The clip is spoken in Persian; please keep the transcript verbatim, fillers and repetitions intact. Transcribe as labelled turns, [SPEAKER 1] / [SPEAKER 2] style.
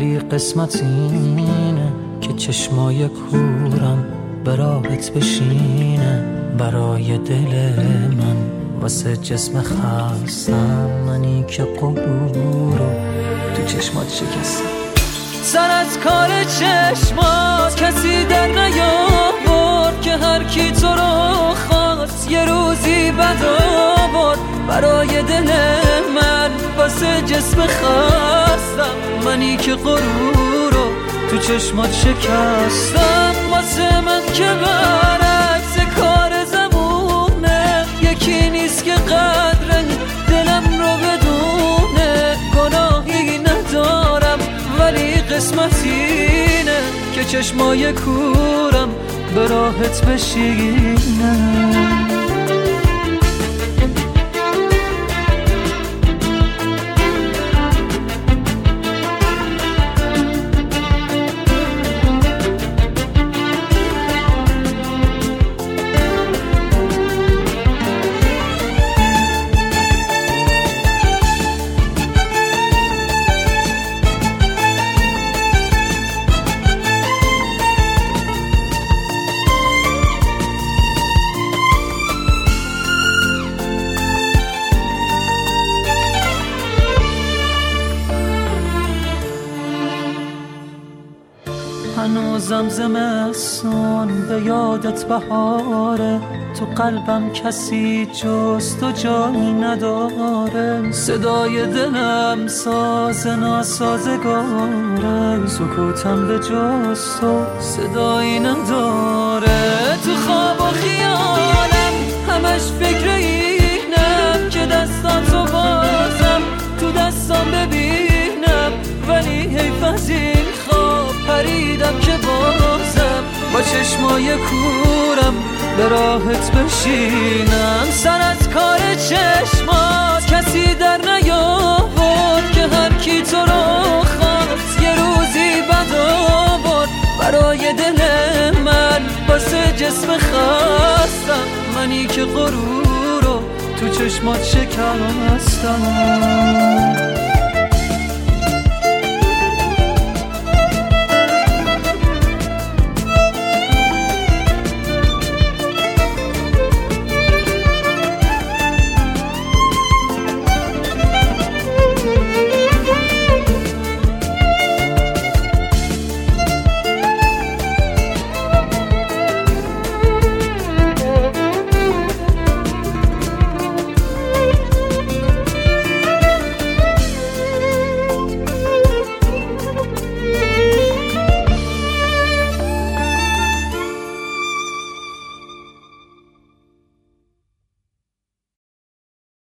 [SPEAKER 1] ولی قسمت اینه که چشمای کورم به راحت بشینه برای دل من، واسه جسم خستم منی که غرور رو تو چشمات شکستم. سر از کار چشمات کسی در نیاورد که هر کی تو رو خواست یه روزی بد آورد برای دل من، واسه جسم خستم منی که غرور رو تو چشمات شکستم. واسه من که برعکس کار زمونه، یکی نیست که قدر دلم رو بدونه. گناهی ندارم ولی قسمت اینه که چشمای کورم به راحت بشینه. هنوزم زمستون به یادت بهاره، تو قلبم کسی جز تو جایی نداره. صدای دلم ساز ناسازگاره، سکوتم به جز تو صدایی نداره. تو خواب و خیالم همش فکر اینم که دستاتو بازم تو دستام ببینم، ولی حیف از این خواب پریدم که بازم با چشمای کورم به راحت بشینم. سر از کار چشمات کسی در نیاورد که هر کی تو رو خواست یه روزی بد آورد برای دل من، واسه جسم خستم منی که غرور رو تو چشمات شکستم.